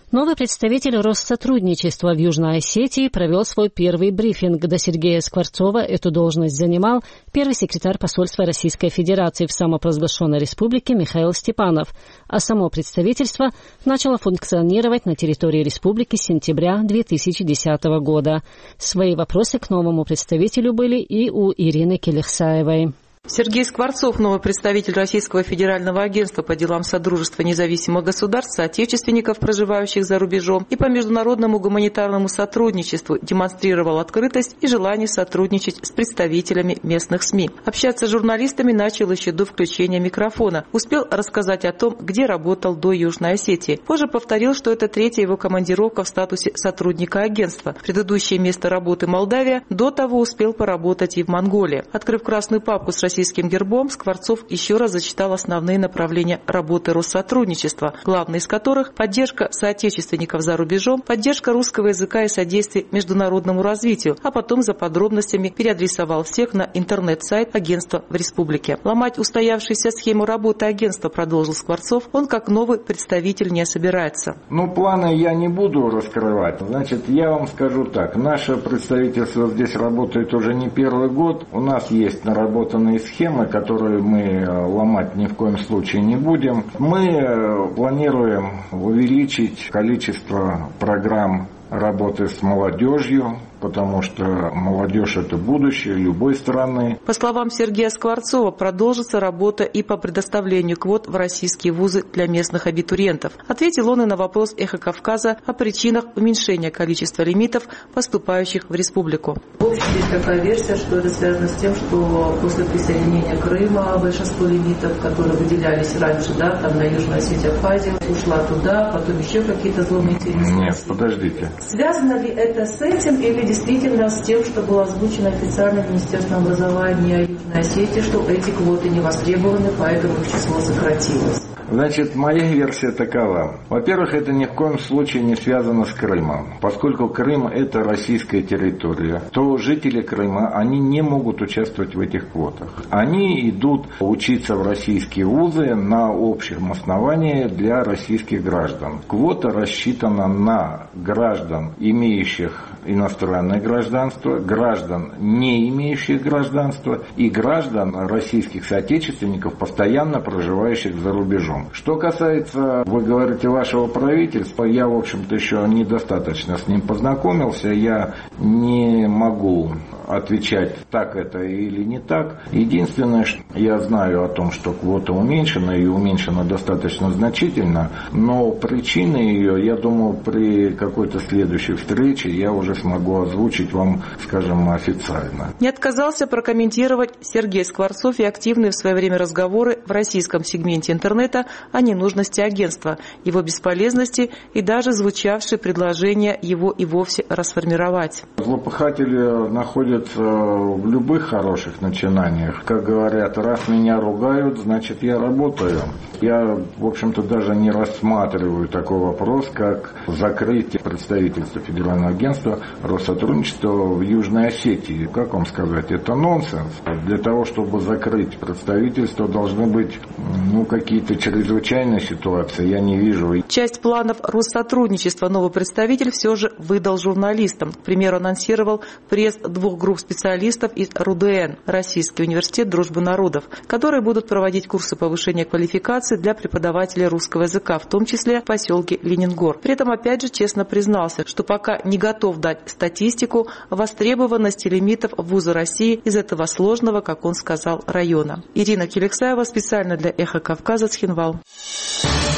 Новый представитель Россотрудничества в Южной Осетии провел свой первый брифинг. До Сергея Скворцова эту должность занимал первый секретарь посольства Российской Федерации в самопровозглашенной республике Михаил Степанов, а само представительство начало функционировать на территории республики с сентября 2010 года. Свои вопросы к новому представителю были и у Ирины Келехсаевой. Сергей Скворцов, новый представитель Российского федерального агентства по делам Содружества независимых государств, соотечественников, проживающих за рубежом, и по международному гуманитарному сотрудничеству демонстрировал открытость и желание сотрудничать с представителями местных СМИ. Общаться с журналистами начал еще до включения микрофона. Успел рассказать о том, где работал до Южной Осетии. Позже повторил, что это третья его командировка в статусе сотрудника агентства. Предыдущее место работы Молдавия, до того успел поработать и в Монголии. Открыв красную папку с российским гербом, Скворцов еще раз зачитал основные направления работы Россотрудничества, главные из которых – поддержка соотечественников за рубежом, поддержка русского языка и содействие международному развитию, а потом за подробностями переадресовал всех на интернет-сайт агентства в республике. Ломать устоявшуюся схему работы агентства, продолжил Скворцов, он как новый представитель не собирается. Планы я не буду раскрывать. Я вам скажу так. Наше представительство здесь работает уже не первый год. У нас есть наработанные схемы, которые мы ломать ни в коем случае не будем. Мы планируем увеличить количество программ работы с молодежью, потому что молодежь – это будущее любой страны. По словам Сергея Скворцова, продолжится работа и по предоставлению квот в российские вузы для местных абитуриентов. Ответил он и на вопрос «Эхо Кавказа» о причинах уменьшения количества лимитов, поступающих в республику. В общем, есть такая версия, что это связано с тем, что после присоединения Крыма большинство лимитов, которые выделялись раньше, на Южной Осетии, Абхазии, ушла туда, потом еще какие-то зломные интересы. Нет, подождите. Связано ли это с этим или действительно с тем, что было озвучено официально Министерством образования Южной Осетии, что эти квоты не востребованы, поэтому их число сократилось? Моя версия такова. Во-первых, это ни в коем случае не связано с Крымом. Поскольку Крым – это российская территория, то жители Крыма, они не могут участвовать в этих квотах. Они идут учиться в российские вузы на общем основании для российских граждан. Квота рассчитана на граждан, имеющих иностранное гражданство, граждан, не имеющих гражданства, и граждан российских соотечественников, постоянно проживающих за рубежом. Что касается, вы говорите, вашего правительства, я, в общем-то, еще недостаточно с ним познакомился, я не могу отвечать, так это или не так. Единственное, что я знаю о том, что квота уменьшена, и уменьшена достаточно значительно, но причины ее, я думаю, при какой-то следующей встрече я уже смогу озвучить вам, скажем, официально. Не отказался прокомментировать Сергей Скворцов и активные в свое время разговоры в российском сегменте интернета о ненужности агентства, его бесполезности и даже звучавшие предложения его и вовсе расформировать. Злопыхатели находятся в любых хороших начинаниях. Как говорят, раз меня ругают, значит я работаю. Я, в общем-то, даже не рассматриваю такой вопрос, как закрытие представительства Федерального агентства Россотрудничества в Южной Осетии. Как вам сказать, это нонсенс. Для того, чтобы закрыть представительство, должны быть какие-то чрезвычайные ситуации. Я не вижу. Часть планов Россотрудничества новый представитель все же выдал журналистам. К примеру, анонсировал приезд 2 групп специалистов из РУДН, Российский университет дружбы народов, которые будут проводить курсы повышения квалификации для преподавателей русского языка, в том числе в поселке Ленингор. При этом, опять же, честно признался, что пока не готов дать статистику востребованности лимитов в вузы России из этого сложного, как он сказал, района. Ирина Келехсаева специально для «Эхо Кавказа», Цхинвал.